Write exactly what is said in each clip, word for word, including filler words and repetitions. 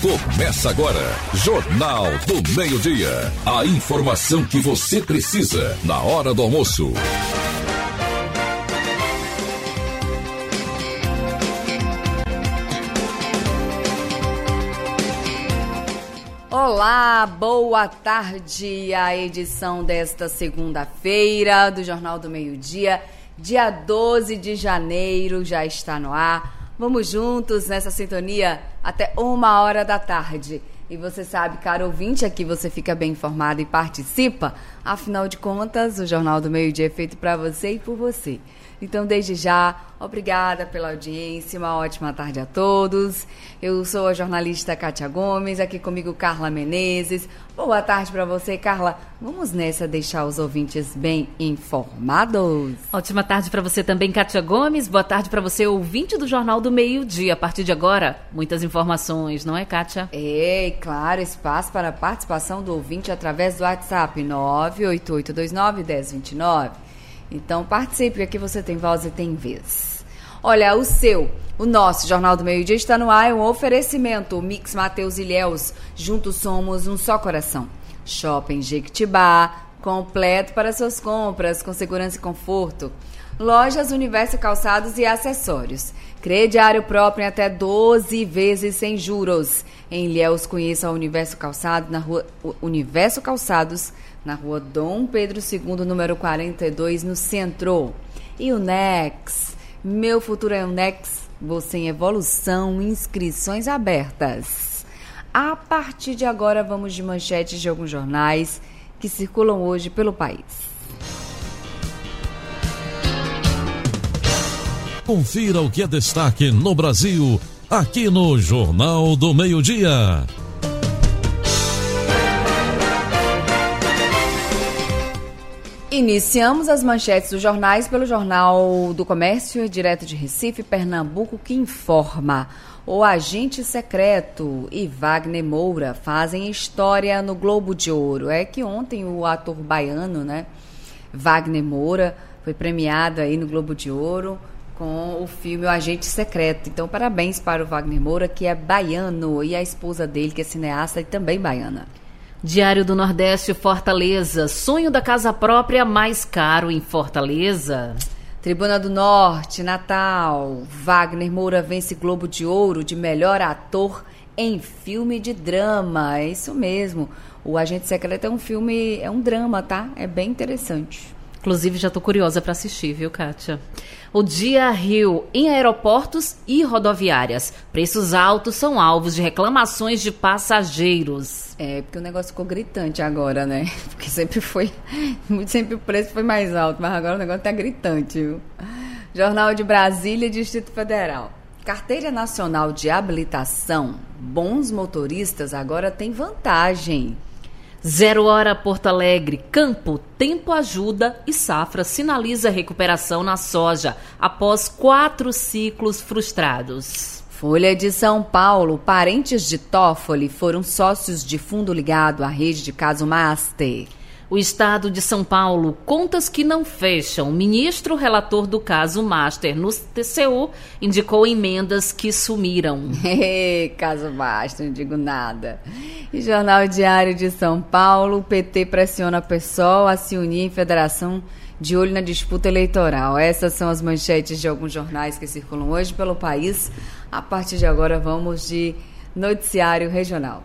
Começa agora, Jornal do Meio-Dia. A informação que você precisa na hora do almoço. Olá, boa tarde. A edição desta segunda-feira do Jornal do Meio-Dia, dia doze de janeiro, já está no ar. Vamos juntos nessa sintonia até uma hora da tarde. E você sabe, caro ouvinte, aqui você fica bem informado e participa. Afinal de contas, o Jornal do Meio-Dia é feito para você e por você. Então, desde já, obrigada pela audiência, uma ótima tarde a todos. Eu sou a jornalista Kátia Gomes, aqui comigo Carla Menezes. Boa tarde para você, Carla. Vamos nessa deixar os ouvintes bem informados. Ótima tarde para você também, Kátia Gomes. Boa tarde para você, ouvinte do Jornal do Meio-Dia. A partir de agora, muitas informações, não é, Kátia? É, claro, espaço para a participação do ouvinte através do WhatsApp nove oito oito dois nove um zero dois nove. Então participe, aqui você tem voz e tem vez. Olha, o seu, o nosso Jornal do Meio-Dia está no ar, é um oferecimento, o Mix Mateus Ilhéus, juntos somos um só coração. Shopping Jequitibá, completo para suas compras, com segurança e conforto. Lojas Universo Calçados e Acessórios. Crediário próprio em até doze vezes sem juros. Em Ilhéus, conheça o Universo Calçado na rua Universo Calçados, na rua Dom Pedro segundo, número quarenta e dois, no centro. E o Nex, meu futuro é o Nex, você em evolução, inscrições abertas. A partir de agora, vamos de manchetes de alguns jornais que circulam hoje pelo país. Confira o que é destaque no Brasil, aqui no Jornal do Meio-Dia. Iniciamos as manchetes dos jornais pelo Jornal do Comércio, direto de Recife, Pernambuco, que informa: o agente secreto e Wagner Moura fazem história no Globo de Ouro. É que ontem o ator baiano, né, Wagner Moura, foi premiado aí no Globo de Ouro com o filme O Agente Secreto. Então, parabéns para o Wagner Moura, que é baiano, e a esposa dele, que é cineasta e também baiana. Diário do Nordeste, Fortaleza. Sonho da casa própria mais caro em Fortaleza. Tribuna do Norte, Natal. Wagner Moura vence Globo de Ouro de melhor ator em filme de drama. É isso mesmo. O Agente Secreto é um filme, é um drama, tá? É bem interessante. Inclusive, já tô curiosa para assistir, viu, Kátia? O Dia Rio, em aeroportos e rodoviárias. Preços altos são alvos de reclamações de passageiros. É, porque o negócio ficou gritante agora, né? Porque sempre foi, sempre o preço foi mais alto, mas agora o negócio tá gritante, viu? Jornal de Brasília, Distrito Federal. Carteira Nacional de Habilitação. Bons motoristas agora têm vantagem. Zero Hora Porto Alegre, Campo, Tempo ajuda e Safra sinaliza recuperação na soja após quatro ciclos frustrados. Folha de São Paulo, parentes de Toffoli foram sócios de fundo ligado à rede de caso Master. O Estado de São Paulo, contas que não fecham. O ministro relator do caso Master no T C U indicou emendas que sumiram. Caso Master, não digo nada. E Jornal Diário de São Paulo, o P T pressiona a PSOL a se unir em federação de olho na disputa eleitoral. Essas são as manchetes de alguns jornais que circulam hoje pelo país. A partir de agora vamos de noticiário regional.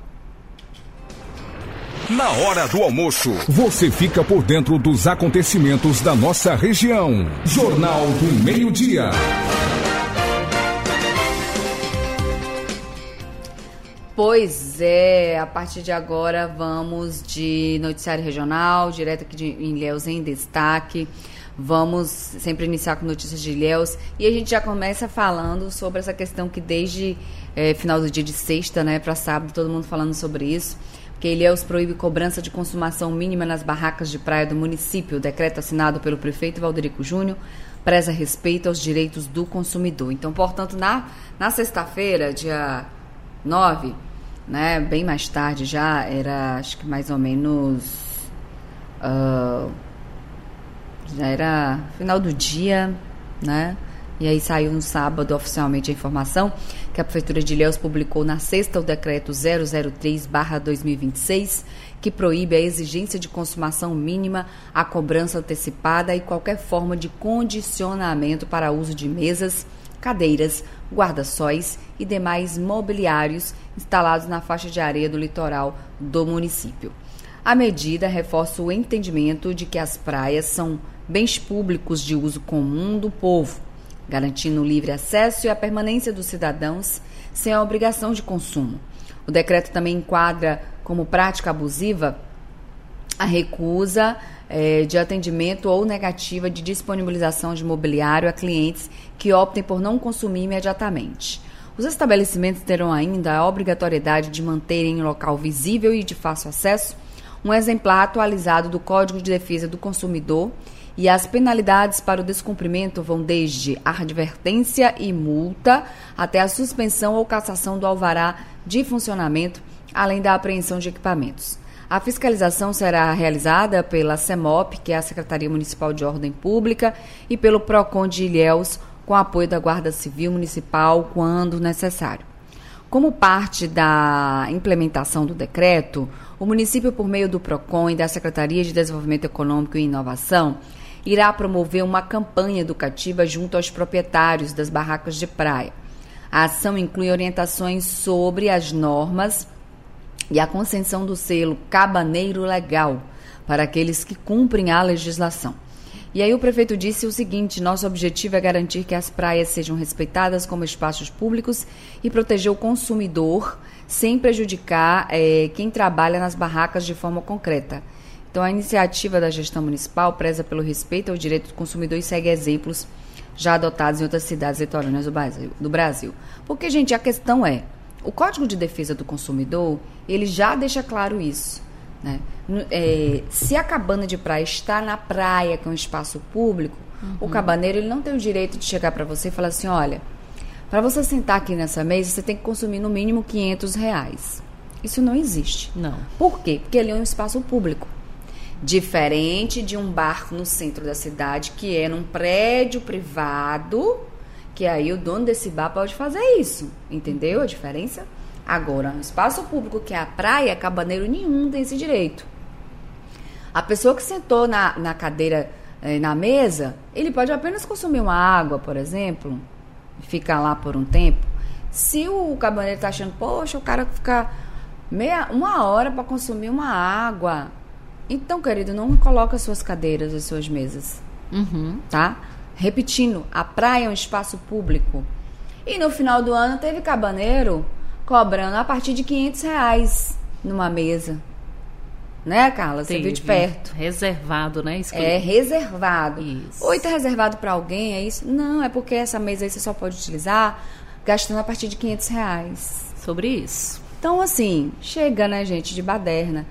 Na hora do almoço, você fica por dentro dos acontecimentos da nossa região. Jornal do Meio-Dia. Pois é, a partir de agora vamos de noticiário regional, direto aqui de Ilhéus em destaque. Vamos sempre iniciar com notícias de Ilhéus e a gente já começa falando sobre essa questão que desde é, final do dia de sexta, né, para sábado, todo mundo falando sobre isso. Que Ilhéus proíbe cobrança de consumação mínima nas barracas de praia do município. O decreto assinado pelo prefeito Valderico Júnior preza respeito aos direitos do consumidor. Então, portanto, na, na sexta-feira, dia nove, né, bem mais tarde já, era acho que mais ou menos... Uh, já era final do dia, né? E aí saiu no sábado oficialmente a informação que a Prefeitura de Ilhéus publicou na sexta o decreto zero zero três barra dois mil e vinte e seis, que proíbe a exigência de consumação mínima, a cobrança antecipada e qualquer forma de condicionamento para uso de mesas, cadeiras, guarda-sóis e demais mobiliários instalados na faixa de areia do litoral do município. A medida reforça o entendimento de que as praias são bens públicos de uso comum do povo, garantindo o livre acesso e a permanência dos cidadãos sem a obrigação de consumo. O decreto também enquadra como prática abusiva a recusa eh, de atendimento ou negativa de disponibilização de mobiliário a clientes que optem por não consumir imediatamente. Os estabelecimentos terão ainda a obrigatoriedade de manterem em local visível e de fácil acesso um exemplar atualizado do Código de Defesa do Consumidor, e as penalidades para o descumprimento vão desde a advertência e multa até a suspensão ou cassação do alvará de funcionamento, além da apreensão de equipamentos. A fiscalização será realizada pela SEMOP, que é a Secretaria Municipal de Ordem Pública, e pelo PROCON de Ilhéus, com apoio da Guarda Civil Municipal, quando necessário. Como parte da implementação do decreto, o município, por meio do PROCON e da Secretaria de Desenvolvimento Econômico e Inovação, irá promover uma campanha educativa junto aos proprietários das barracas de praia. A ação inclui orientações sobre as normas e a concessão do selo Cabaneiro Legal para aqueles que cumprem a legislação. E aí o prefeito disse o seguinte: nosso objetivo é garantir que as praias sejam respeitadas como espaços públicos e proteger o consumidor sem prejudicar é, quem trabalha nas barracas de forma concreta. Então, a iniciativa da gestão municipal preza pelo respeito ao direito do consumidor e segue exemplos já adotados em outras cidades litorâneas do Brasil. Do Brasil. Porque, gente, a questão é, o Código de Defesa do Consumidor, ele já deixa claro isso, né? É, se a cabana de praia está na praia, que é um espaço público, uhum. o cabaneiro ele não tem o direito de chegar para você e falar assim, olha, para você sentar aqui nessa mesa, você tem que consumir no mínimo quinhentos reais. Isso não existe. Não. Por quê? Porque ele é um espaço público. Diferente de um bar no centro da cidade, que é num prédio privado, que aí o dono desse bar pode fazer isso. Entendeu a diferença? Agora, no espaço público, que é a praia, cabaneiro nenhum tem esse direito. A pessoa que sentou na, na cadeira, eh, na mesa, ele pode apenas consumir uma água, por exemplo, e ficar lá por um tempo. Se o cabaneiro está achando, poxa, o cara fica meia, uma hora para consumir uma água... Então, querido, não coloca as suas cadeiras, as suas mesas, uhum. tá? Repetindo, a praia é um espaço público. E no final do ano teve cabaneiro cobrando a partir de quinhentos reais numa mesa. Né, Carla? Você Teve. viu de perto. Reservado, né? Excluído. É, reservado. Isso. Ou tá reservado para alguém, é isso? Não, é porque essa mesa aí você só pode utilizar gastando a partir de quinhentos reais. Sobre isso. Então, assim, chega, né, gente, de baderna.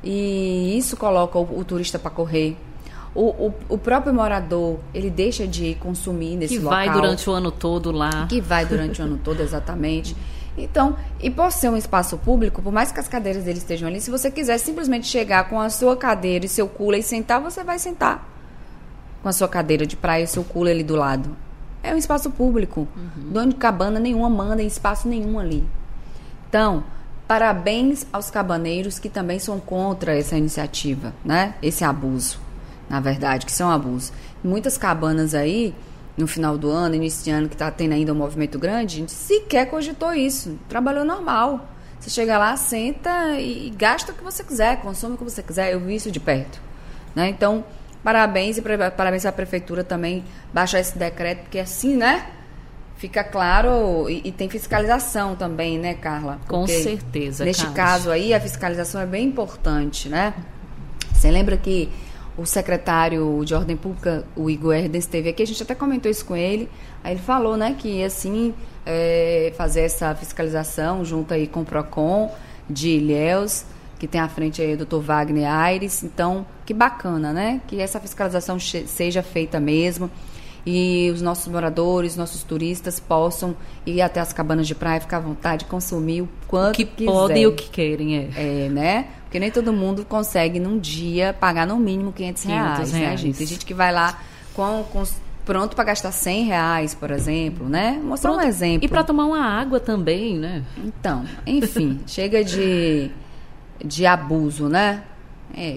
E isso coloca o, o turista para correr. O, o, o próprio morador, ele deixa de consumir nesse que local. Que vai durante o ano todo lá. Que vai durante o ano todo, exatamente. Então, e por ser um espaço público, por mais que as cadeiras deles estejam ali, se você quiser simplesmente chegar com a sua cadeira e seu cooler e sentar, você vai sentar. Com a sua cadeira de praia e seu cooler ali do lado. É um espaço público. Uhum. Dono de cabana nenhuma manda em espaço nenhum ali. Então... Parabéns aos cabaneiros que também são contra essa iniciativa, né? Esse abuso, na verdade, que são abuso. Muitas cabanas aí, no final do ano, início de ano, que está tendo ainda um movimento grande, a gente sequer cogitou isso. Trabalhou normal. Você chega lá, senta e gasta o que você quiser, consome o que você quiser. Eu vi isso de perto, né? Então, parabéns e parabéns à prefeitura também baixar esse decreto, porque assim, né? Fica claro, e, e tem fiscalização também, né, Carla? Porque com certeza, neste Carlos. caso aí, a fiscalização é bem importante, né? Você lembra que o secretário de Ordem Pública, o Igor Erdens, esteve aqui, a gente até comentou isso com ele, aí ele falou, né, que ia, assim, é, fazer essa fiscalização junto aí com o PROCON de Ilhéus, que tem à frente aí o doutor Wagner Aires, então, que bacana, né? Que essa fiscalização seja feita mesmo, e os nossos moradores, nossos turistas possam ir até as cabanas de praia, ficar à vontade, consumir o quanto o que quiser. podem e o que querem, é. É, né? Porque nem todo mundo consegue, num dia, pagar no mínimo quinhentos reais, quinhentos né, reais. gente? Tem gente que vai lá com, com pronto para gastar cem reais, por exemplo, né? Mostrar pronto. um exemplo. E para tomar uma água também, né? Então, enfim, chega de, de abuso, né? É,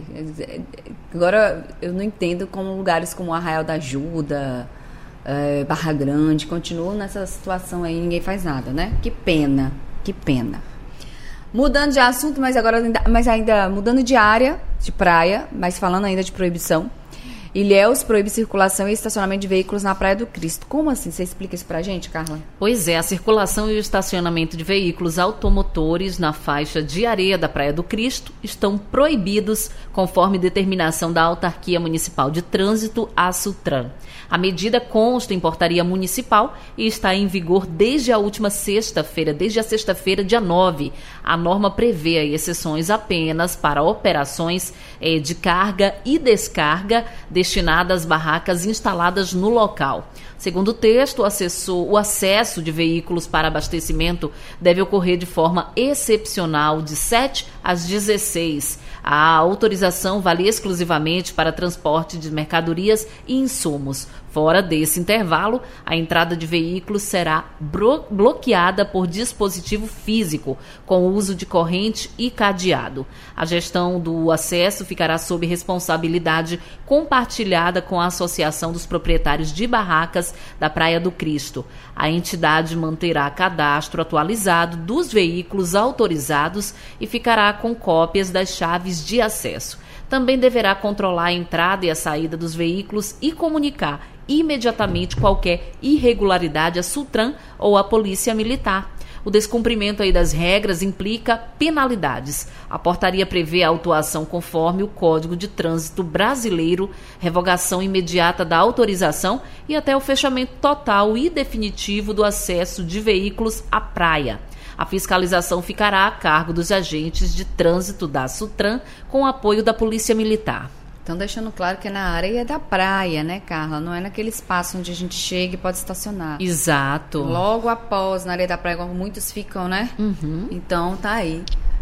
agora, eu não entendo como lugares como Arraial da Ajuda, é, Barra Grande, continuam nessa situação aí, ninguém faz nada, né? Que pena, que pena. Mudando de assunto, mas agora mas ainda mudando de área, de praia, mas falando ainda de proibição. Ilhéus proíbe circulação e estacionamento de veículos na Praia do Cristo. Como assim? Você explica isso pra gente, Carla? Pois é, a circulação e o estacionamento de veículos automotores na faixa de areia da Praia do Cristo estão proibidos conforme determinação da Autarquia Municipal de Trânsito, a SUTRAN. A medida consta em portaria municipal e está em vigor desde a última sexta-feira, desde a sexta-feira, dia nove. A norma prevê aí exceções apenas para operações eh, de carga e descarga destinadas às barracas instaladas no local. Segundo o texto, o, acessor, o acesso de veículos para abastecimento deve ocorrer de forma excepcional de sete às dezesseis. A autorização vale exclusivamente para transporte de mercadorias e insumos. Fora desse intervalo, a entrada de veículos será blo- bloqueada por dispositivo físico, com o uso de corrente e cadeado. A gestão do acesso ficará sob responsabilidade compartilhada com a Associação dos Proprietários de Barracas da Praia do Cristo. A entidade manterá cadastro atualizado dos veículos autorizados e ficará com cópias das chaves de acesso. Também deverá controlar a entrada e a saída dos veículos e comunicar imediatamente qualquer irregularidade à SUTRAN ou à Polícia Militar. O descumprimento aí das regras implica penalidades. A portaria prevê a autuação conforme o Código de Trânsito Brasileiro, revogação imediata da autorização e até o fechamento total e definitivo do acesso de veículos à praia. A fiscalização ficará a cargo dos agentes de trânsito da SUTRAN com apoio da Polícia Militar. Então, deixando claro que é na areia da praia, né, Carla? Não é naquele espaço onde a gente chega e pode estacionar. Exato. Logo após, na areia da praia, como muitos ficam, né? Uhum. Então, tá aí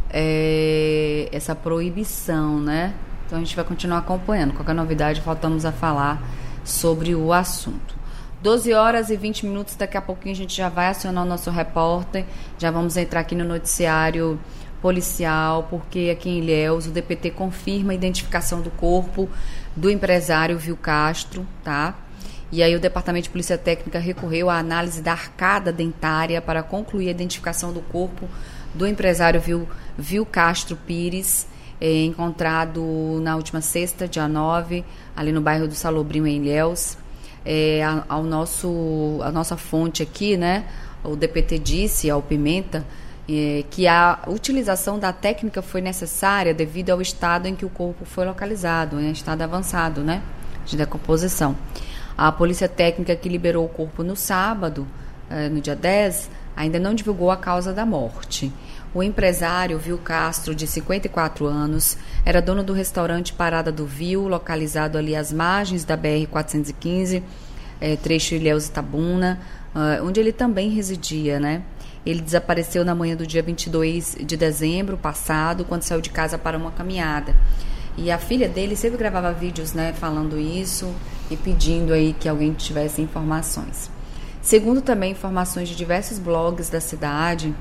é, essa proibição, né? Então, a gente vai continuar acompanhando. Qualquer novidade, voltamos a falar sobre o assunto. doze horas e vinte minutos, daqui a pouquinho a gente já vai acionar o nosso repórter. Já vamos entrar aqui no noticiário policial, porque aqui em Ilhéus o D P T confirma a identificação do corpo do empresário Vil Castro, tá? E aí o Departamento de Polícia Técnica recorreu à análise da arcada dentária para concluir a identificação do corpo do empresário Vil, Vil Castro Pires, é, encontrado na última sexta, dia nove, ali no bairro do Salobrinho, em Ilhéus. É, ao nosso, a nossa fonte aqui, né? O D P T disse ao Pimenta É, que a utilização da técnica foi necessária devido ao estado em que o corpo foi localizado, em estado avançado, né, de decomposição. A polícia técnica que liberou o corpo no sábado, eh, no dia dez, ainda não divulgou a causa da morte. O empresário Vil Castro, de cinquenta e quatro anos, era dono do restaurante Parada do Vil, localizado ali às margens da B R quatrocentos e quinze, eh, trecho Ilhéus-Itabuna, eh, onde ele também residia, né? Ele desapareceu na manhã do dia vinte e dois de dezembro passado, quando saiu de casa para uma caminhada. E a filha dele sempre gravava vídeos, né, falando isso e pedindo aí que alguém tivesse informações. Segundo também informações de diversos blogs da cidade,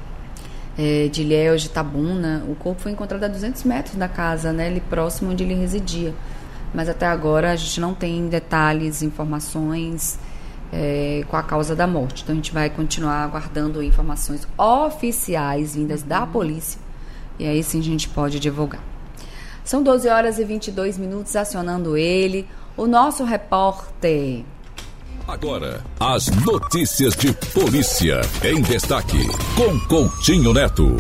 é, de Ilhéus, de Itabuna, o corpo foi encontrado a duzentos metros da casa, né, ali próximo onde ele residia. Mas até agora a gente não tem detalhes, informações É, com a causa da morte. Então a gente vai continuar aguardando informações oficiais vindas da polícia e aí sim a gente pode divulgar. São doze horas e vinte e dois minutos, acionando ele, o nosso repórter. Agora, as notícias de polícia em destaque, com Coutinho Neto.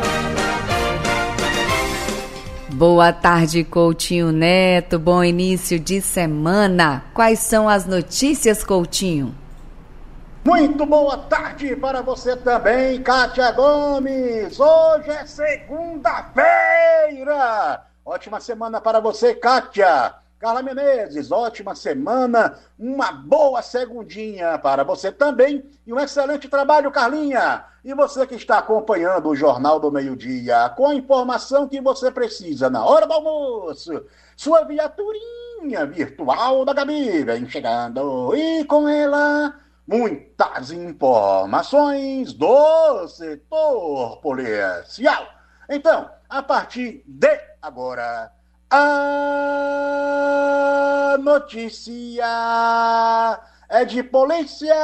Boa tarde, Coutinho Neto. Bom início de semana. Quais são as notícias, Coutinho? Muito boa tarde para você também, Kátia Gomes. Hoje é segunda-feira. Ótima semana para você, Kátia. Carla Menezes, ótima semana. Uma boa segundinha para você também. E um excelente trabalho, Carlinha. E você que está acompanhando o Jornal do Meio-Dia, com a informação que você precisa na hora do almoço, sua viaturinha Patrulhinha Virtual da Gabi vem chegando e com ela muitas informações do setor policial. Então, a partir de agora, a notícia é de polícia.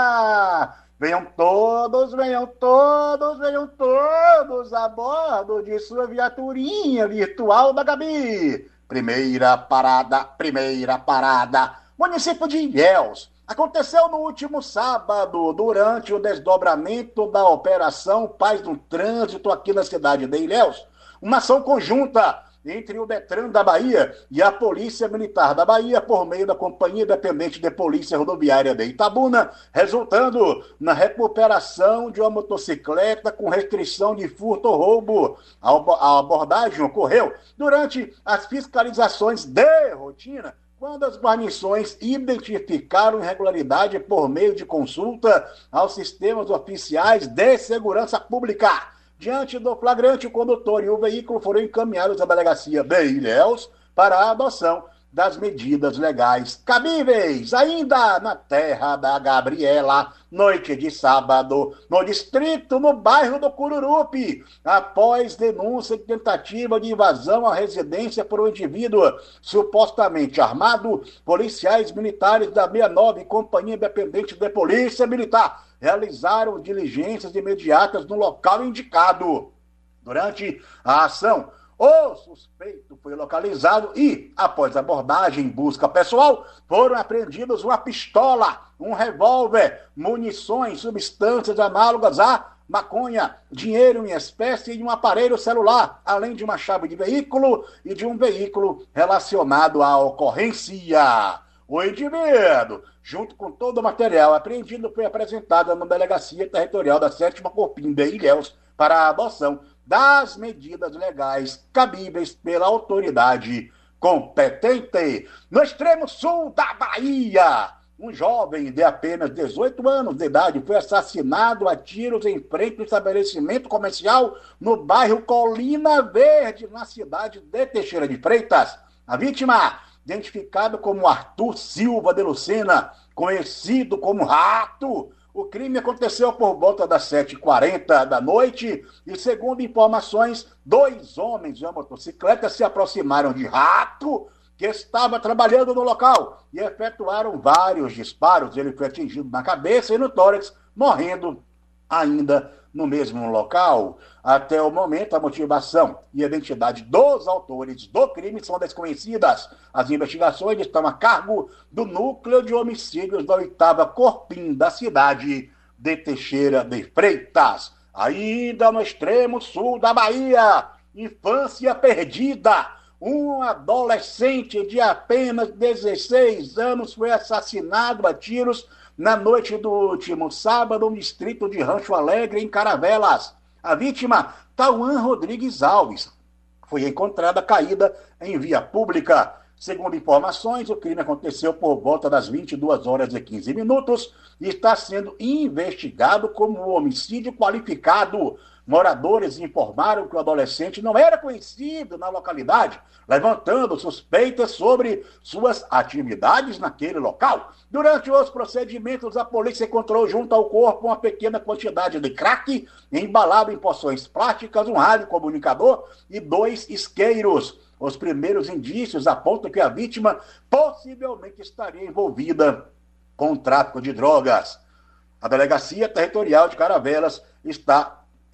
Venham todos, venham todos, venham todos a bordo de sua viaturinha virtual da Gabi. Primeira parada, primeira parada, município de Ilhéus. Aconteceu no último sábado, durante o desdobramento da Operação Paz no Trânsito aqui na cidade de Ilhéus, uma ação conjunta entre o Detran da Bahia e a Polícia Militar da Bahia, por meio da Companhia Independente de Polícia Rodoviária de Itabuna, resultando na recuperação de uma motocicleta com restrição de furto ou roubo. A abordagem ocorreu durante as fiscalizações de rotina, quando as guarnições identificaram irregularidade por meio de consulta aos sistemas oficiais de segurança pública. Diante do flagrante, o condutor e o veículo foram encaminhados à delegacia de Ilhéus para a adoção das medidas legais cabíveis. Ainda na terra da Gabriela, noite de sábado, no distrito, no bairro do Cururupi, após denúncia de tentativa de invasão à residência por um indivíduo supostamente armado, policiais militares da sessenta e nove Companhia Independente de Polícia Militar realizaram diligências imediatas no local indicado. Durante a ação, o suspeito foi localizado e, após abordagem em busca pessoal, foram apreendidos uma pistola, um revólver, munições, substâncias análogas à maconha, dinheiro em espécie e um aparelho celular, além de uma chave de veículo e de um veículo relacionado à ocorrência. O indivíduo, junto com todo o material apreendido, foi apresentado na Delegacia Territorial da sétima Corpim de Ilhéus para a adoção das medidas legais cabíveis pela autoridade competente. No extremo sul da Bahia, um jovem de apenas dezoito anos de idade foi assassinado a tiros em frente ao estabelecimento comercial no bairro Colina Verde, na cidade de Teixeira de Freitas. A vítima, identificado como Arthur Silva de Lucena, conhecido como Rato. O crime aconteceu por volta das sete e quarenta da noite e, segundo informações, dois homens de uma motocicleta se aproximaram de Rato, que estava trabalhando no local, e efetuaram vários disparos. Ele foi atingido na cabeça e no tórax, morrendo ainda no mesmo local. Até o momento, a motivação e a identidade dos autores do crime são desconhecidas. As investigações estão a cargo do Núcleo de Homicídios da oitava Corpim da cidade de Teixeira de Freitas. Ainda no extremo sul da Bahia, infância perdida. Um adolescente de apenas dezesseis anos foi assassinado a tiros na noite do último sábado, no distrito de Rancho Alegre, em Caravelas. A vítima, Tauan Rodrigues Alves, foi encontrada caída em via pública. Segundo informações, o crime aconteceu por volta das vinte e duas horas e quinze minutos e está sendo investigado como um homicídio qualificado. Moradores informaram que o adolescente não era conhecido na localidade, levantando suspeitas sobre suas atividades naquele local. Durante os procedimentos, a polícia encontrou junto ao corpo uma pequena quantidade de crack, embalado em poções plásticas, um rádio comunicador e dois isqueiros. Os primeiros indícios apontam que a vítima possivelmente estaria envolvida com o tráfico de drogas. A Delegacia Territorial de Caravelas está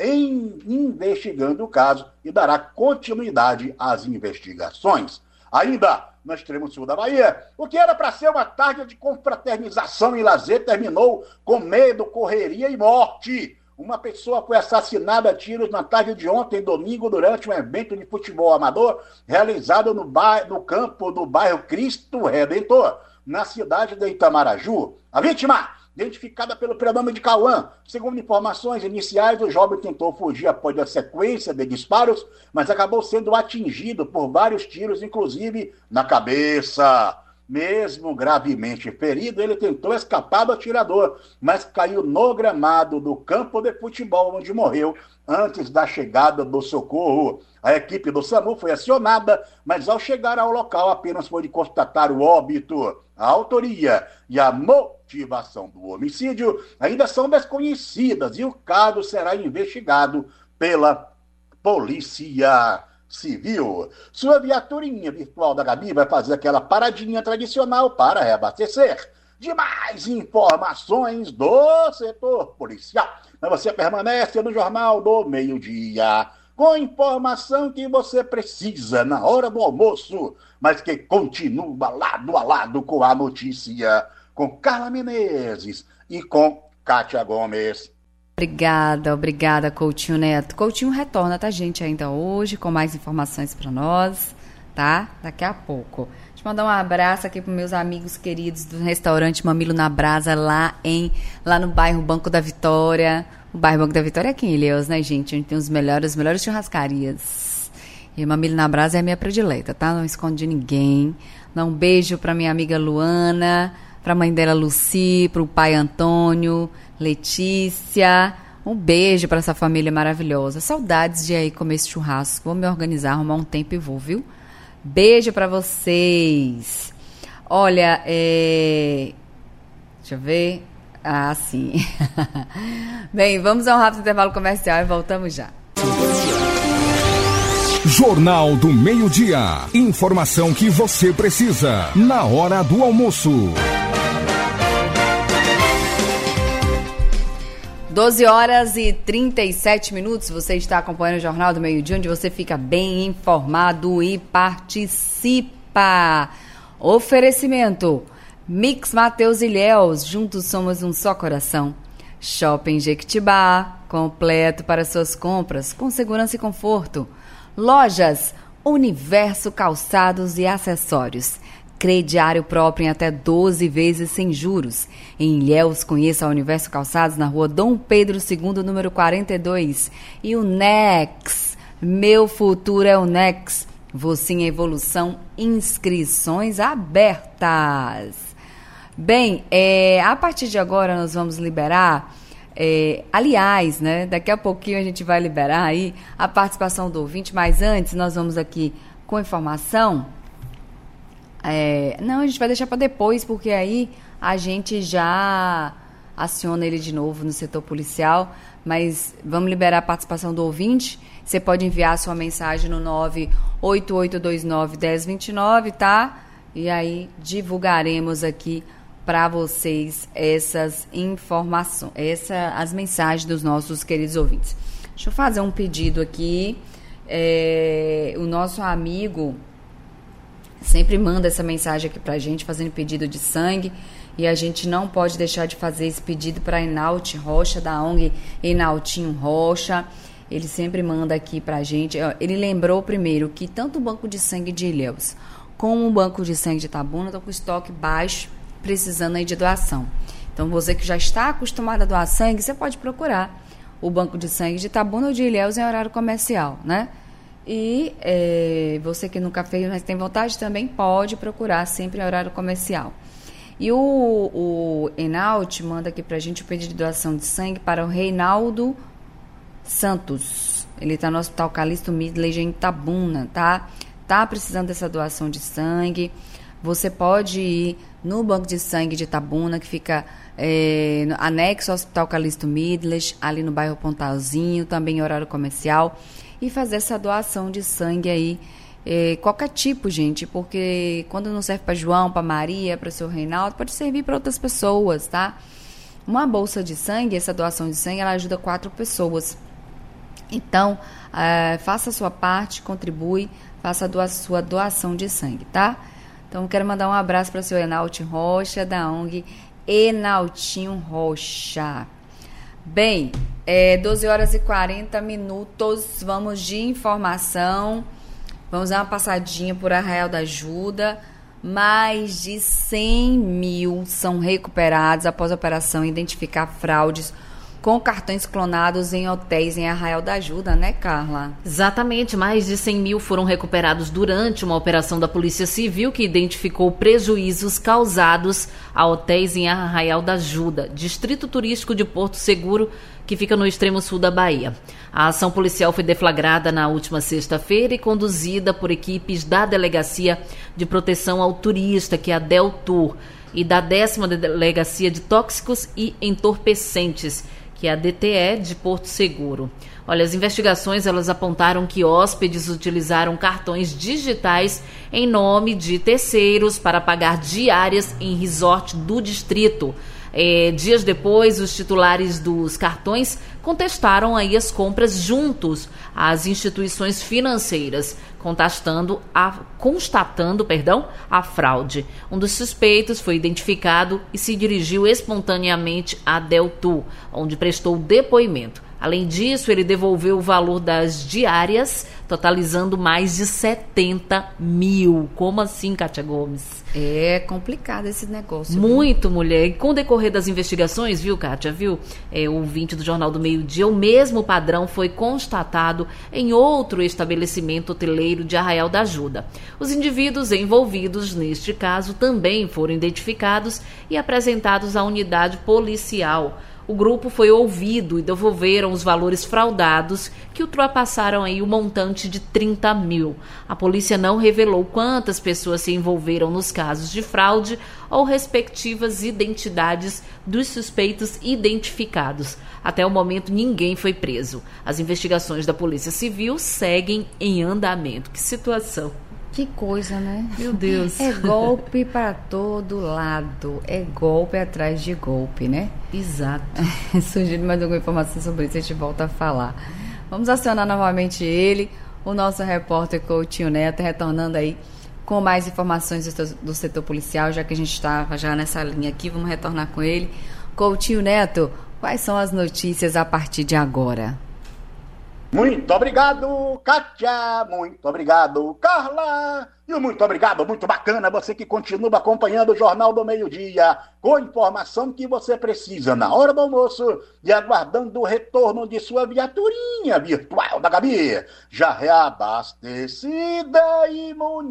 em investigando o caso e dará continuidade às investigações. Ainda no extremo sul da Bahia, o que era para ser uma tarde de confraternização e lazer terminou com medo, correria e morte. Uma pessoa foi assassinada a tiros na tarde de ontem, domingo, durante um evento de futebol amador realizado no, bairro, no campo do bairro Cristo Redentor, na cidade de Itamaraju. A vítima, identificada pelo prenome de Cauã. Segundo informações iniciais, o jovem tentou fugir após a sequência de disparos, mas acabou sendo atingido por vários tiros, inclusive na cabeça. Mesmo gravemente ferido, ele tentou escapar do atirador, mas caiu no gramado do campo de futebol, onde morreu antes da chegada do socorro. A equipe do SAMU foi acionada, mas ao chegar ao local apenas foi de constatar o óbito. A autoria e a motivação do homicídio ainda são desconhecidas e o caso será investigado pela Polícia Civil. Sua viaturinha virtual da Gabi vai fazer aquela paradinha tradicional para reabastecer. De mais informações do setor policial, você permanece no Jornal do Meio-Dia, com informação que você precisa na hora do almoço, mas que continua lado a lado com a notícia, com Carla Menezes e com Kátia Gomes. Obrigada, obrigada, Coutinho Neto. Coutinho retorna, tá, gente, ainda hoje, com mais informações para nós, tá? Daqui a pouco. Deixa eu mandar um abraço aqui para meus amigos queridos do restaurante Mamilo na Brasa, lá, em, lá no bairro Banco da Vitória. O bairro Banco da Vitória é aqui em Ilhéus, né, gente? A gente tem os melhores, as melhores churrascarias. E o Mamilo na Brasa é a minha predileta, tá? Não esconde de ninguém. Dá um beijo para minha amiga Luana, para a mãe dela Luci, para o pai Antônio, Letícia. Um beijo para essa família maravilhosa. Saudades de aí comer esse churrasco. Vou me organizar, arrumar um tempo e vou, viu? Beijo para vocês. Olha, é... deixa eu ver. Ah, sim. Bem, vamos a um rápido intervalo comercial e voltamos já. Jornal do Meio-Dia. Informação que você precisa na hora do almoço. doze horas e trinta e sete minutos. Você está acompanhando o Jornal do Meio-Dia, onde você fica bem informado e participa. Oferecimento Mix Mateus Ilhéus, juntos somos um só coração. Shopping Jequitibá, completo para suas compras, com segurança e conforto. Lojas Universo Calçados e Acessórios. Crediário próprio em até doze vezes sem juros. Em Ilhéus, conheça a Universo Calçados na rua Dom Pedro segundo, número quarenta e dois. E o Nex, meu futuro é o Nex. Você em evolução, inscrições abertas. Bem, é, a partir de agora nós vamos liberar, é, aliás, né, daqui a pouquinho a gente vai liberar aí a participação do ouvinte, mas antes nós vamos aqui com informação. É, não, a gente vai deixar para depois, porque aí a gente já aciona ele de novo no setor policial, mas vamos liberar a participação do ouvinte. Você pode enviar a sua mensagem no nove oito oito dois nove, um zero dois nove, tá? E aí divulgaremos aqui para vocês essas informações, essa, as mensagens dos nossos queridos ouvintes. Deixa eu fazer um pedido aqui. É, o nosso amigo sempre manda essa mensagem aqui pra gente, fazendo pedido de sangue, e a gente não pode deixar de fazer esse pedido para Enaut Rocha, da O N G Enautinho Rocha. Ele sempre manda aqui pra gente. Ele lembrou primeiro que tanto o Banco de Sangue de Ilhéus como o Banco de Sangue de Itabuna estão com estoque baixo, precisando aí de doação. Então, você que já está acostumado a doar sangue, você pode procurar o Banco de Sangue de Itabuna ou de Ilhéus em horário comercial, né? E é, você que nunca fez, mas tem vontade, também pode procurar sempre em horário comercial. E o, o Enaut manda aqui pra gente o pedido de doação de sangue para o Reinaldo Santos. Ele está no Hospital Calixto Midley em Itabuna, tá? Tá precisando dessa doação de sangue. Você pode ir no Banco de Sangue de Itabuna, que fica é, anexo ao Hospital Calixto Midley, ali no bairro Pontalzinho, também em horário comercial, e fazer essa doação de sangue aí, é, qualquer tipo, gente, porque quando não serve para João, para Maria, para o seu Reinaldo, pode servir para outras pessoas, tá? Uma bolsa de sangue, essa doação de sangue, ela ajuda quatro pessoas. Então, é, faça a sua parte, contribui, faça a doa, sua doação de sangue, tá? Então, quero mandar um abraço para o seu Enautinho Rocha, da O N G Enautinho Rocha. Bem, é doze horas e quarenta minutos, vamos de informação. Vamos dar uma passadinha por Arraial da Ajuda. Mais de cem mil são recuperados após a operação identificar fraudes com cartões clonados em hotéis em Arraial da Ajuda, né, Carla? Exatamente, mais de cem mil foram recuperados durante uma operação da Polícia Civil que identificou prejuízos causados a hotéis em Arraial da Ajuda, distrito turístico de Porto Seguro, que fica no extremo sul da Bahia. A ação policial foi deflagrada na última sexta-feira e conduzida por equipes da Delegacia de Proteção ao Turista, que é a DELTUR, e da décima Delegacia de Tóxicos e Entorpecentes, que é a D T E de Porto Seguro. Olha, as investigações elas apontaram que hóspedes utilizaram cartões digitais em nome de terceiros para pagar diárias em resort do distrito. É, dias depois, os titulares dos cartões contestaram aí as compras juntos às instituições financeiras, constatando a, constatando, perdão, a fraude. Um dos suspeitos foi identificado e se dirigiu espontaneamente à DELTUR, onde prestou depoimento. Além disso, ele devolveu o valor das diárias, totalizando mais de setenta mil. Como assim, Kátia Gomes? É complicado esse negócio. Muito, viu? Mulher. E com o decorrer das investigações, viu, Kátia, viu? É, o ouvinte do Jornal do Meio Dia, o mesmo padrão foi constatado em outro estabelecimento hoteleiro de Arraial da Ajuda. Os indivíduos envolvidos neste caso também foram identificados e apresentados à unidade policial. O grupo foi ouvido e devolveram os valores fraudados, que ultrapassaram aí o montante de trinta mil. A polícia não revelou quantas pessoas se envolveram nos casos de fraude ou respectivas identidades dos suspeitos identificados. Até o momento, ninguém foi preso. As investigações da Polícia Civil seguem em andamento. Que situação! Que coisa, né? Meu Deus. É golpe para todo lado. É golpe atrás de golpe, né? Exato. Surgindo mais alguma informação sobre isso, a gente volta a falar. Vamos acionar novamente ele, o nosso repórter Coutinho Neto, retornando aí com mais informações do setor policial, já que a gente estava já nessa linha aqui. Vamos retornar com ele. Coutinho Neto, quais são as notícias a partir de agora? Muito obrigado, Kátia, muito obrigado, Carla, e muito obrigado, muito bacana você que continua acompanhando o Jornal do Meio-Dia, com informação que você precisa na hora do almoço e aguardando o retorno de sua viaturinha virtual da Gabi, já reabastecida e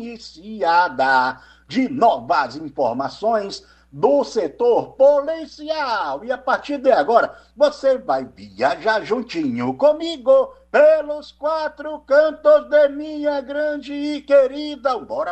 municiada de novas informações do setor policial. E a partir de agora, você vai viajar juntinho comigo pelos quatro cantos de minha grande e querida Bora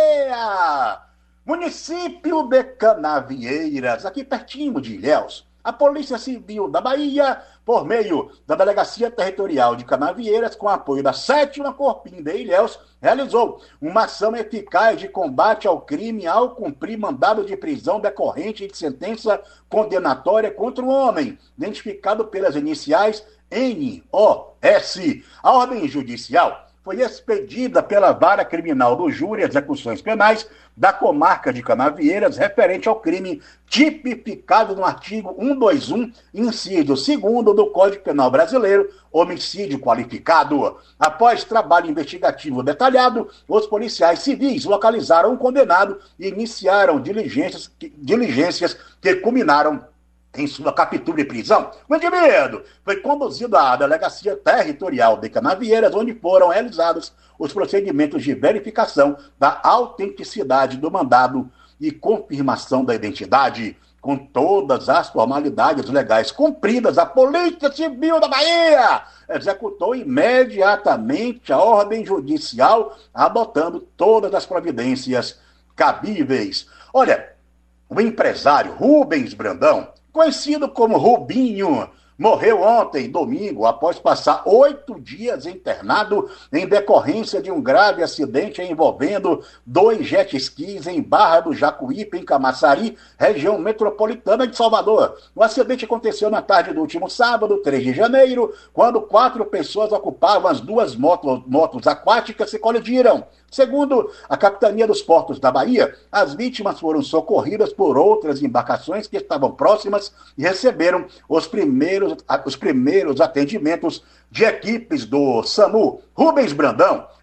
Bahia! Município de Canavieiras, aqui pertinho de Ilhéus. A Polícia Civil da Bahia, por meio da Delegacia Territorial de Canavieiras, com apoio da sétima Corpim de Ilhéus, realizou uma ação eficaz de combate ao crime ao cumprir mandado de prisão decorrente de sentença condenatória contra um homem, identificado pelas iniciais N O S. A ordem judicial foi expedida pela Vara Criminal do Júri e Execuções Penais da comarca de Canavieiras, referente ao crime tipificado no artigo cento e vinte e um, inciso segundo do Código Penal Brasileiro, homicídio qualificado. Após trabalho investigativo detalhado, os policiais civis localizaram o condenado e iniciaram diligências, diligências que culminaram em sua captura e prisão. O indivíduo foi conduzido à Delegacia Territorial de Canavieiras, onde foram realizados os procedimentos de verificação da autenticidade do mandado e confirmação da identidade. Com todas as formalidades legais cumpridas, a Polícia Civil da Bahia executou imediatamente a ordem judicial, adotando todas as providências cabíveis. Olha, o empresário Rubens Brandão, conhecido como Rubinho, morreu ontem, domingo, após passar oito dias internado em decorrência de um grave acidente envolvendo dois jet skis em Barra do Jacuípe, em Camaçari, região metropolitana de Salvador. O acidente aconteceu na tarde do último sábado, três de janeiro, quando quatro pessoas ocupavam as duas motos, motos aquáticas e se colidiram. Segundo a Capitania dos Portos da Bahia, as vítimas foram socorridas por outras embarcações que estavam próximas e receberam os primeiros, os primeiros atendimentos de equipes do SAMU. Rubens Brandão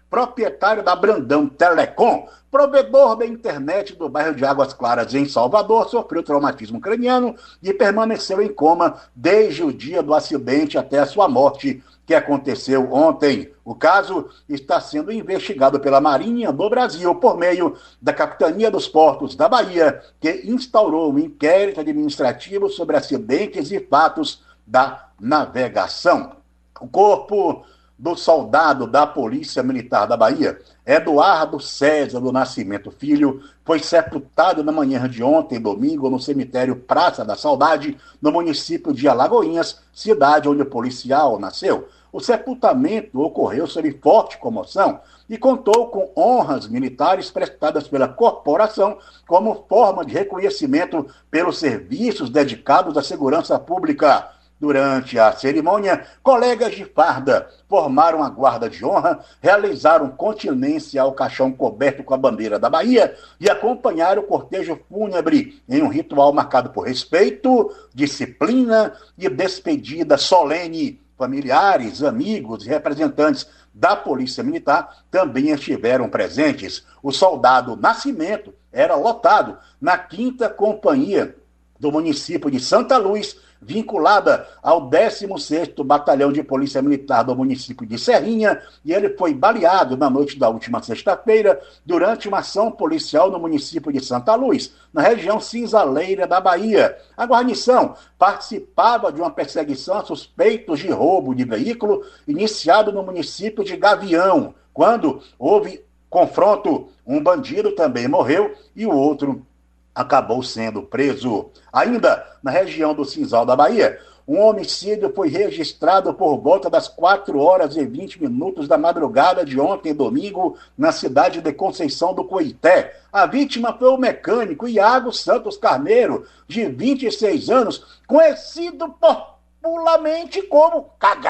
proprietário da Brandão Telecom, provedor da internet do bairro de Águas Claras, em Salvador, sofreu traumatismo craniano e permaneceu em coma desde o dia do acidente até a sua morte, que aconteceu ontem. O caso está sendo investigado pela Marinha do Brasil por meio da Capitania dos Portos da Bahia, que instaurou um inquérito administrativo sobre acidentes e fatos da navegação. O corpo do soldado da Polícia Militar da Bahia, Eduardo César do Nascimento Filho, foi sepultado na manhã de ontem, domingo, no cemitério Praça da Saudade, no município de Alagoinhas, cidade onde o policial nasceu. O sepultamento ocorreu sob forte comoção e contou com honras militares prestadas pela corporação como forma de reconhecimento pelos serviços dedicados à segurança pública. Durante a cerimônia, colegas de farda formaram a guarda de honra, realizaram continência ao caixão coberto com a bandeira da Bahia e acompanharam o cortejo fúnebre em um ritual marcado por respeito, disciplina e despedida solene. Familiares, amigos e representantes da Polícia Militar também estiveram presentes. O soldado Nascimento era lotado na quinta Companhia do município de Santa Luz, vinculada ao décimo sexto Batalhão de Polícia Militar do município de Serrinha, e ele foi baleado na noite da última sexta-feira durante uma ação policial no município de Santa Luz, na região cinzaleira da Bahia. A guarnição participava de uma perseguição a suspeitos de roubo de veículo iniciado no município de Gavião. Quando houve confronto, um bandido também morreu e o outro acabou sendo preso. Ainda na região do Cinzal da Bahia, um homicídio foi registrado por volta das quatro horas e vinte minutos da madrugada de ontem, domingo, na cidade de Conceição do Coité. A vítima foi o mecânico Iago Santos Carneiro, de vinte e seis anos, conhecido popularmente como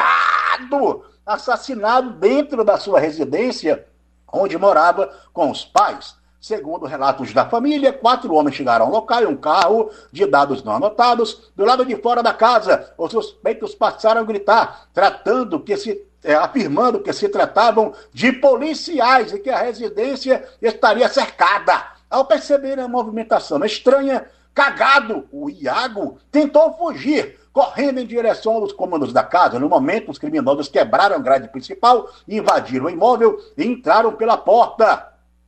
Cagado, assassinado dentro da sua residência, onde morava com os pais. Segundo relatos da família, quatro homens chegaram ao local em um carro de dados não anotados. Do lado de fora da casa, os suspeitos passaram a gritar, tratando que se, é, afirmando que se tratavam de policiais e que a residência estaria cercada. Ao perceber a movimentação estranha, Cagado, o Iago, tentou fugir, correndo em direção aos cômodos da casa. No momento, os criminosos quebraram a grade principal, invadiram o imóvel e entraram pela porta.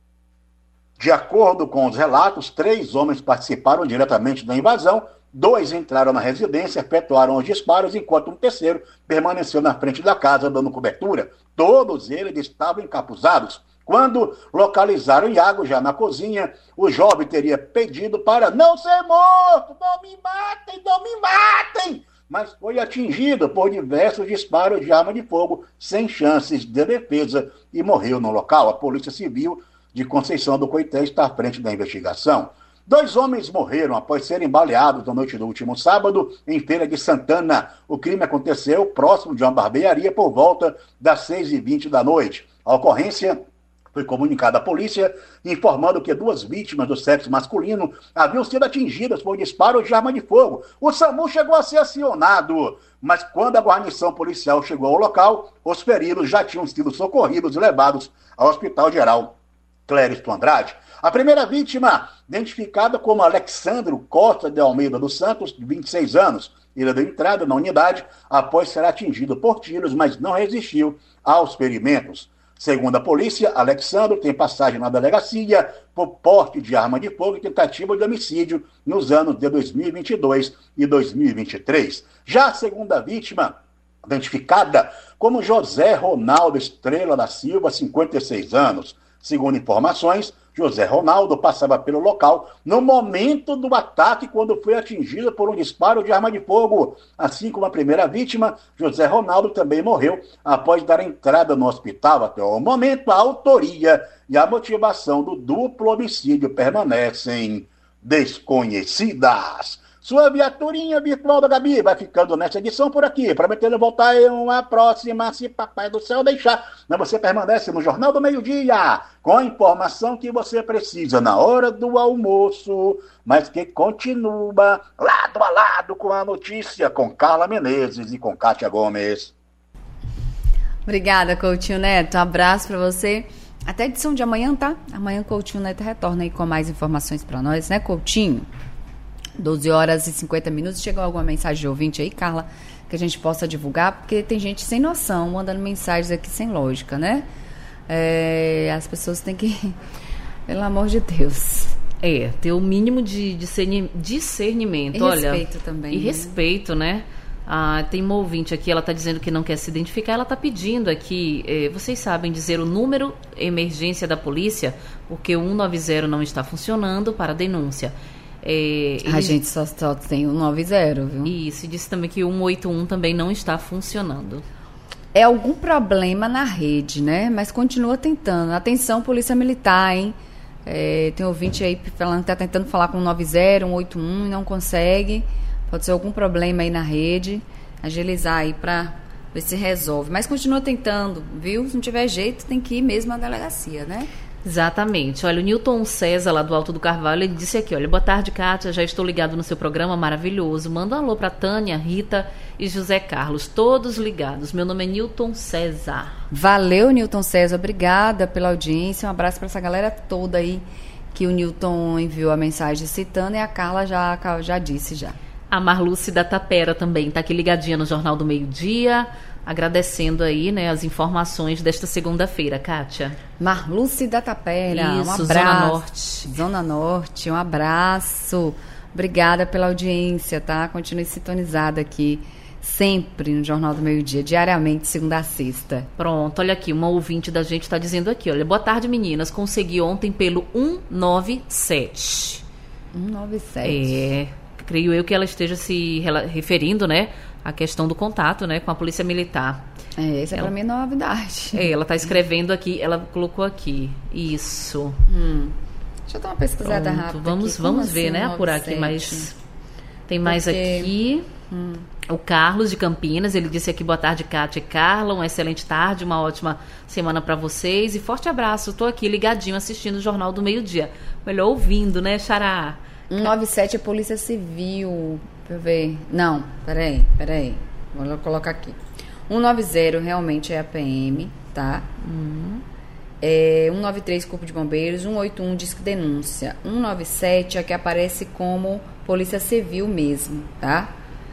De acordo com os relatos, três homens participaram diretamente da invasão, dois entraram na residência, efetuaram os disparos, enquanto um terceiro permaneceu na frente da casa, dando cobertura. Todos eles estavam encapuzados. Quando localizaram Iago já na cozinha, o jovem teria pedido para não ser morto, não me matem, não me matem, mas foi atingido por diversos disparos de arma de fogo, sem chances de defesa, e morreu no local. A Polícia Civil de Conceição do Coité está à frente da investigação. Dois homens morreram após serem baleados na noite do último sábado em Feira de Santana. O crime aconteceu próximo de uma barbearia por volta das seis e vinte da noite. A ocorrência foi comunicada à polícia, informando que duas vítimas do sexo masculino haviam sido atingidas por disparos de arma de fogo. O SAMU chegou a ser acionado, mas quando a guarnição policial chegou ao local, os feridos já tinham sido socorridos e levados ao Hospital Geral Cléristo Andrade. A primeira vítima, identificada como Alexandro Costa de Almeida dos Santos, de vinte e seis anos, ele deu entrada na unidade após ser atingido por tiros, mas não resistiu aos ferimentos. Segundo a polícia, Alexandro tem passagem na delegacia por porte de arma de fogo e tentativa de homicídio nos anos de dois mil e vinte e dois e dois mil e vinte e três. Já a segunda vítima, identificada como José Ronaldo Estrela da Silva, cinquenta e seis anos. Segundo informações, José Ronaldo passava pelo local no momento do ataque, quando foi atingido por um disparo de arma de fogo. Assim como a primeira vítima, José Ronaldo também morreu após dar entrada no hospital. Até o momento, a autoria e a motivação do duplo homicídio permanecem desconhecidas. Sua viaturinha virtual da Gabi vai ficando nessa edição por aqui, prometendo voltar em uma próxima, se papai do céu deixar. Mas você permanece no Jornal do Meio-Dia, com a informação que você precisa na hora do almoço, mas que continua lado a lado com a notícia, com Carla Menezes e com Kátia Gomes. Obrigada, Coutinho Neto. Um abraço para você. Até a edição de amanhã, tá? Amanhã o Coutinho Neto retorna aí com mais informações para nós, né, Coutinho? doze horas e cinquenta minutos. Chegou alguma mensagem de ouvinte aí, Carla, que a gente possa divulgar? Porque tem gente sem noção, mandando mensagens aqui sem lógica, né? É, as pessoas têm que... Pelo amor de Deus. É, ter o mínimo de discernimento. E olha, respeito também. E né? respeito, né? Ah, tem uma ouvinte aqui, ela está dizendo que não quer se identificar, ela está pedindo aqui, eh, vocês sabem dizer o número emergência da polícia, porque o cento e noventa não está funcionando para denúncia. É, a eles... gente só, só tem o cento e noventa, viu? Isso, e disse também que o cento e oitenta e um também não está funcionando. É algum problema na rede, né? Mas continua tentando. Atenção, Polícia Militar, hein? É, tem ouvinte aí falando que está tentando falar com o cento e noventa, cento e oitenta e um e não consegue. Pode ser algum problema aí na rede. Agilizar aí para ver se resolve. Mas continua tentando, viu? Se não tiver jeito, tem que ir mesmo à delegacia, né? Exatamente. Olha, o Newton César, lá do Alto do Carvalho, ele disse aqui, olha, boa tarde, Kátia, já estou ligado no seu programa maravilhoso. Manda um alô para Tânia, Rita e José Carlos, todos ligados. Meu nome é Newton César. Valeu, Newton César, obrigada pela audiência. Um abraço para essa galera toda aí que o Newton enviou a mensagem citando e a Carla já, já disse já. A Marluce da Tapera também está aqui ligadinha no Jornal do Meio-Dia, agradecendo aí, né, as informações desta segunda-feira, Kátia. Marluce da Tapera, Isso, um abraço. Zona Norte. Zona Norte, um abraço. Obrigada pela audiência, tá? Continue sintonizada aqui, sempre no Jornal do Meio-Dia, diariamente, segunda a sexta. Pronto, olha aqui, uma ouvinte da gente está dizendo aqui, olha, boa tarde, meninas, consegui ontem pelo cento e noventa e sete. cento e noventa e sete. É, creio eu que ela esteja se referindo, né, à questão do contato, né, com a Polícia Militar. É, isso é ela, pra mim novidade. É, ela está escrevendo aqui, ela colocou aqui, isso. Hum. Deixa eu dar uma pesquisada Pronto, rápida vamos, aqui. vamos Como ver, assim, né, apurar aqui mais. Tem mais Porque... aqui. Hum. O Carlos de Campinas, ele disse aqui, boa tarde, Kátia e Carla, uma excelente tarde, uma ótima semana para vocês e forte abraço, estou aqui ligadinho assistindo o Jornal do Meio-Dia, melhor ouvindo, né, Xará? cento e noventa e sete é Polícia Civil, deixa eu ver, não, peraí, peraí, vou colocar aqui, cento e noventa realmente é a P M, tá? Hum. É, cento e noventa e três Corpo de Bombeiros, cento e oitenta e um Disque Denúncia, cento e noventa e sete é que aparece como Polícia Civil mesmo, tá?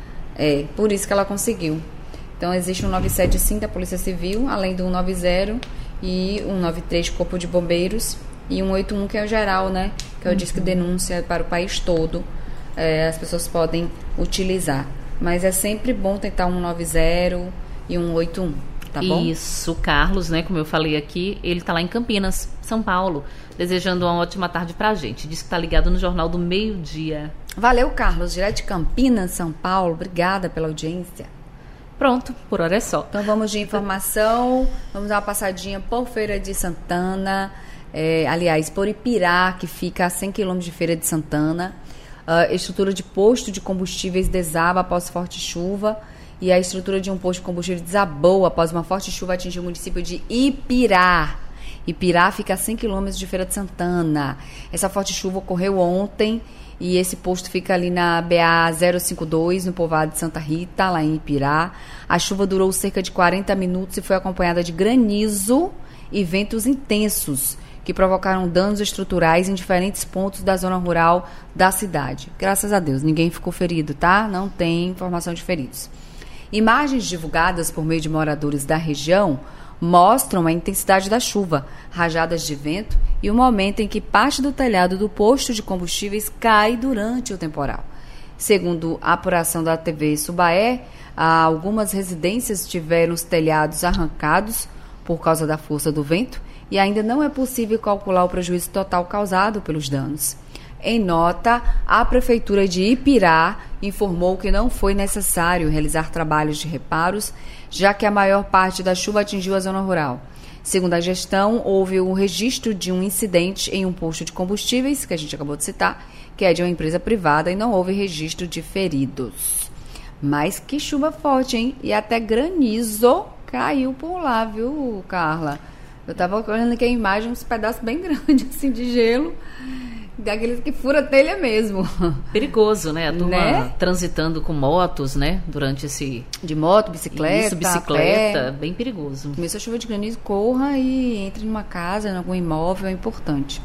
É, por isso que ela conseguiu. Então, existe um cento e noventa e sete sim da Polícia Civil, além do cento e noventa e cento e noventa e três Corpo de Bombeiros e cento e oitenta e um que é o geral, né? Que é o Disque Denúncia para o país todo. É, as pessoas podem utilizar. Mas é sempre bom tentar cento e noventa e cento e cento e oitenta e um, tá bom? Isso, Carlos, né? Como eu falei aqui, ele tá lá em Campinas, São Paulo, desejando uma ótima tarde pra gente. Diz que tá ligado no Jornal do Meio-Dia. Valeu, Carlos, direto de Campinas, São Paulo. Obrigada pela audiência. Pronto, por hora é só. Então vamos de informação, vamos dar uma passadinha por Feira de Santana, é, aliás, por Ipirá, que fica a cem quilômetros de Feira de Santana. A estrutura de posto de combustíveis desaba após forte chuva e a estrutura de um posto de combustível desabou após uma forte chuva atingir o município de Ipirá. Ipirá fica a cem quilômetros de Feira de Santana. Essa forte chuva ocorreu ontem e esse posto fica ali na B A zero cinquenta e dois, no povoado de Santa Rita, lá em Ipirá. A chuva durou cerca de quarenta minutos e foi acompanhada de granizo e ventos intensos, que provocaram danos estruturais em diferentes pontos da zona rural da cidade. Graças a Deus, ninguém ficou ferido, tá? Não tem informação de feridos. Imagens divulgadas por meio de moradores da região mostram a intensidade da chuva, rajadas de vento e o momento em que parte do telhado do posto de combustíveis cai durante o temporal. Segundo a apuração da T V Subaé, algumas residências tiveram os telhados arrancados por causa da força do vento e ainda não é possível calcular o prejuízo total causado pelos danos. Em nota, a Prefeitura de Ipirá informou que não foi necessário realizar trabalhos de reparos, já que a maior parte da chuva atingiu a zona rural. Segundo a gestão, houve o registro de um incidente em um posto de combustíveis, que a gente acabou de citar, que é de uma empresa privada, e não houve registro de feridos. Mas que chuva forte, hein? E até granizo caiu por lá, viu, Carla? Eu tava olhando aqui a imagem, uns pedaços bem grandes, assim, de gelo. daqueles que fura telha mesmo. Perigoso, né? A turma né? transitando com motos, né? Durante esse... De moto, bicicleta, Isso, bicicleta, bem perigoso. Começou a chuva de granizo, corra e entre numa casa, em algum imóvel, é importante.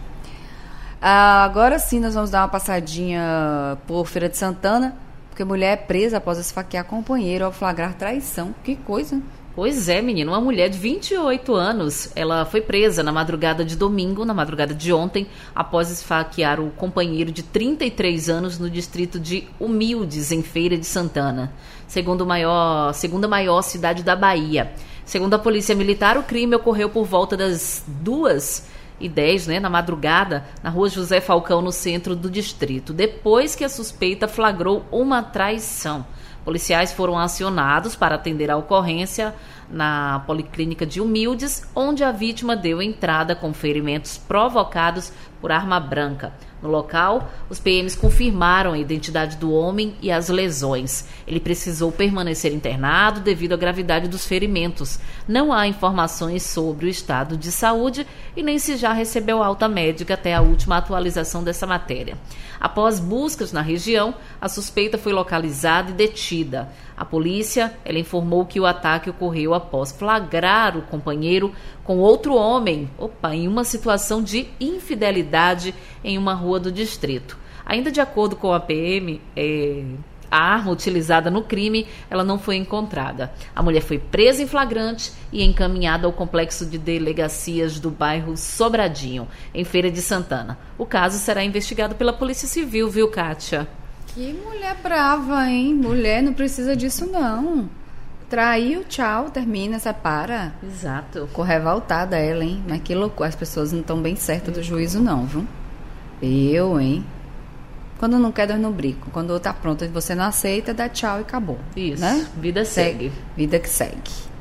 Ah, agora sim, nós vamos dar uma passadinha por Feira de Santana, porque mulher é presa após esfaquear companheiro ao flagrar traição. Que coisa! Pois é, menina, uma mulher de vinte e oito anos, ela foi presa na madrugada de domingo, na madrugada de ontem, após esfaquear o companheiro de trinta e três anos no distrito de Humildes, em Feira de Santana, segundo o maior, segunda maior cidade da Bahia. Segundo a polícia militar, o crime ocorreu por volta das duas e dez, né, na madrugada, na rua José Falcão, no centro do distrito, depois que a suspeita flagrou uma traição. Policiais foram acionados para atender a ocorrência na Policlínica de Humildes, onde a vítima deu entrada com ferimentos provocados por arma branca. No local, os P Ms confirmaram a identidade do homem e as lesões. Ele precisou permanecer internado devido à gravidade dos ferimentos. Não há informações sobre o estado de saúde e nem se já recebeu alta médica até a última atualização dessa matéria. Após buscas na região, a suspeita foi localizada e detida. A polícia, ela informou que o ataque ocorreu após flagrar o companheiro com outro homem, opa, em uma situação de infidelidade em uma rua do distrito. Ainda de acordo com a P M, é, a arma utilizada no crime, ela não foi encontrada. A mulher foi presa em flagrante e encaminhada ao complexo de delegacias do bairro Sobradinho, em Feira de Santana. O caso será investigado pela Polícia Civil, viu, Kátia? Que mulher brava, hein? Mulher não precisa disso, não. Traiu, tchau, termina, separa. Exato. Ficou revoltada ela, hein? Mas que loucura, as pessoas não estão bem certas do juízo, não, viu? Eu, hein? Quando não quer, nós não brincam. Quando tá pronta, você não aceita, dá tchau e acabou. Isso, né? Vida segue. Vida que segue.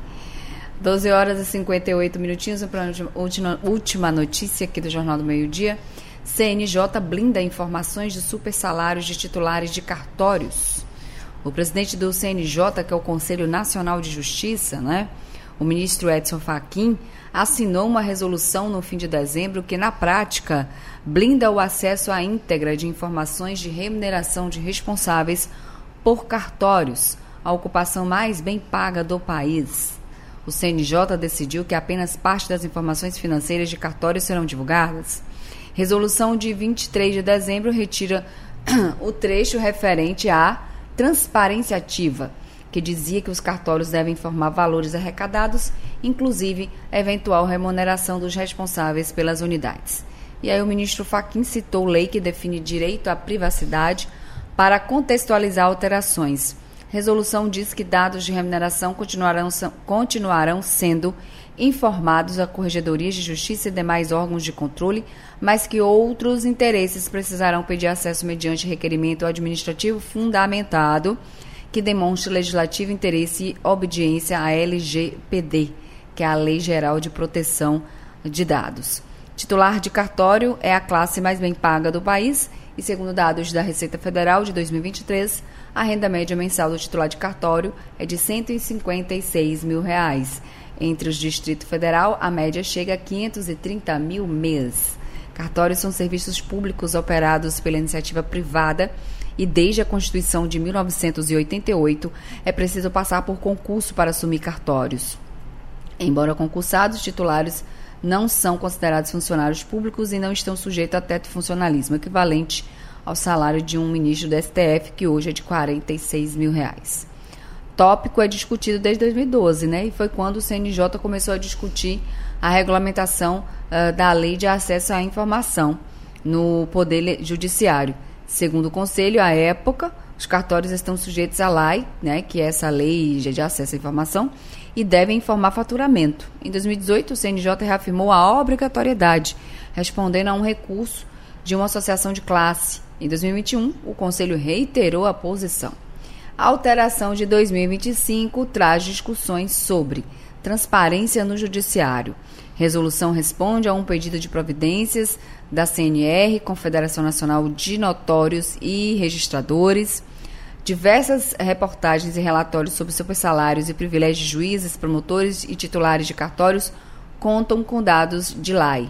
doze horas e cinquenta e oito minutinhos, para a última, última notícia aqui do Jornal do Meio-Dia. C N J blinda informações de supersalários de titulares de cartórios. O presidente do C N J, que é o Conselho Nacional de Justiça, né, o ministro Edson Fachin, assinou uma resolução no fim de dezembro que, na prática, blinda o acesso à íntegra de informações de remuneração de responsáveis por cartórios, a ocupação mais bem paga do país. O C N J decidiu que apenas parte das informações financeiras de cartórios serão divulgadas. Resolução de vinte e três de dezembro retira o trecho referente à transparência ativa, que dizia que os cartórios devem informar valores arrecadados, inclusive a eventual remuneração dos responsáveis pelas unidades. E aí o ministro Fachin citou lei que define direito à privacidade para contextualizar alterações. Resolução diz que dados de remuneração continuarão, continuarão sendo informados a corregedorias de justiça e demais órgãos de controle, mas que outros interesses precisarão pedir acesso mediante requerimento administrativo fundamentado que demonstre legislativo interesse e obediência à L G P D, que é a Lei Geral de Proteção de Dados. Titular de cartório é a classe mais bem paga do país e, segundo dados da Receita Federal de dois mil e vinte e três, a renda média mensal do titular de cartório é de cento e cinquenta e seis mil reais. Entre os Distrito Federal, a média chega a quinhentos e trinta mil mês. Cartórios são serviços públicos operados pela iniciativa privada e, desde a Constituição de mil novecentos e oitenta e oito, é preciso passar por concurso para assumir cartórios. Embora concursados, titulares não são considerados funcionários públicos e não estão sujeitos a teto funcionalismo, equivalente ao salário de um ministro do S T F, que hoje é de quarenta e seis mil reais. Tópico é discutido desde dois mil e doze, né? E foi quando o C N J começou a discutir a regulamentação uh, da Lei de Acesso à Informação no Poder Judiciário. Segundo o Conselho, à época, os cartórios estão sujeitos à L A I, né, que é essa Lei de Acesso à Informação, e devem informar faturamento. Em dois mil e dezoito, o C N J reafirmou a obrigatoriedade, respondendo a um recurso de uma associação de classe. Em dois mil e vinte e um, o Conselho reiterou a posição. A alteração de dois mil e vinte e cinco traz discussões sobre transparência no judiciário. Resolução responde a um pedido de providências da C N R, Confederação Nacional de Notórios e Registradores. Diversas reportagens e relatórios sobre supersalários e privilégios de juízes, promotores e titulares de cartórios contam com dados de L A I.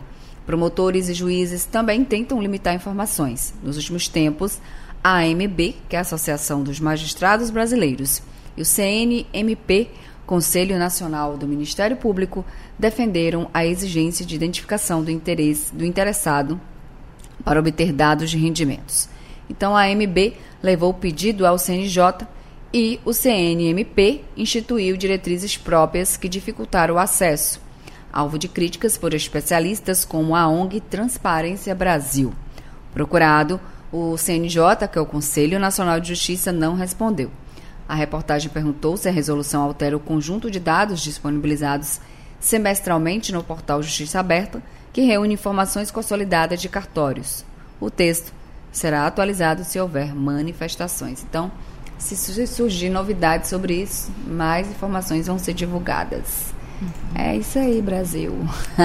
Promotores e juízes também tentam limitar informações. Nos últimos tempos, a A M B, que é a Associação dos Magistrados Brasileiros, e o C N M P, Conselho Nacional do Ministério Público, defenderam a exigência de identificação do interesse do interessado para obter dados de rendimentos. Então, a A M B levou o pedido ao C N J e o C N M P instituiu diretrizes próprias que dificultaram o acesso, alvo de críticas por especialistas como a O N G Transparência Brasil. Procurado, o C N J, que é o Conselho Nacional de Justiça, não respondeu. A reportagem perguntou se a resolução altera o conjunto de dados disponibilizados semestralmente no portal Justiça Aberta, que reúne informações consolidadas de cartórios. O texto será atualizado se houver manifestações. Então, se surgir novidades sobre isso, mais informações vão ser divulgadas. Uhum. É isso aí, Brasil.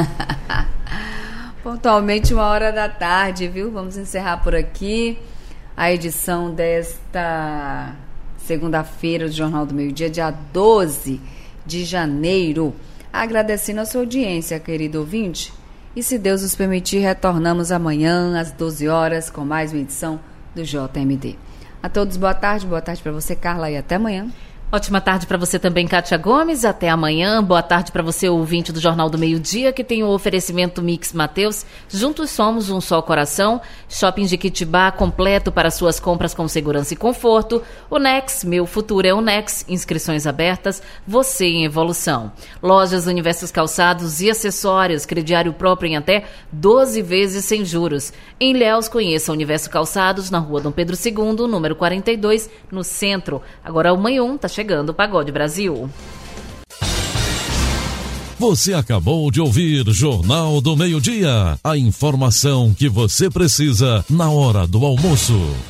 Pontualmente uma hora da tarde, viu? Vamos encerrar por aqui a edição desta segunda-feira do Jornal do Meio Dia, dia doze de janeiro. Agradecendo a sua audiência, querido ouvinte. E se Deus nos permitir, retornamos amanhã às doze horas com mais uma edição do J M D. A todos, boa tarde. Boa tarde para você, Carla, e até amanhã. Ótima tarde para você também, Kátia Gomes. Até amanhã. Boa tarde para você, ouvinte do Jornal do Meio Dia, que tem o oferecimento Mix Mateus. Juntos somos um só coração. Shopping Jequitibá, completo para suas compras com segurança e conforto. O Nex, meu futuro é o Nex. Inscrições abertas. Você em evolução. Lojas Universos Calçados e Acessórios. Crediário próprio em até doze vezes sem juros. Em Ilhéus, conheça o Universo Calçados, na rua Dom Pedro segundo, número quarenta e dois, no centro. Agora o Manhum tá chegando o Pagode Brasil. Você acabou de ouvir Jornal do Meio Dia. A informação que você precisa na hora do almoço.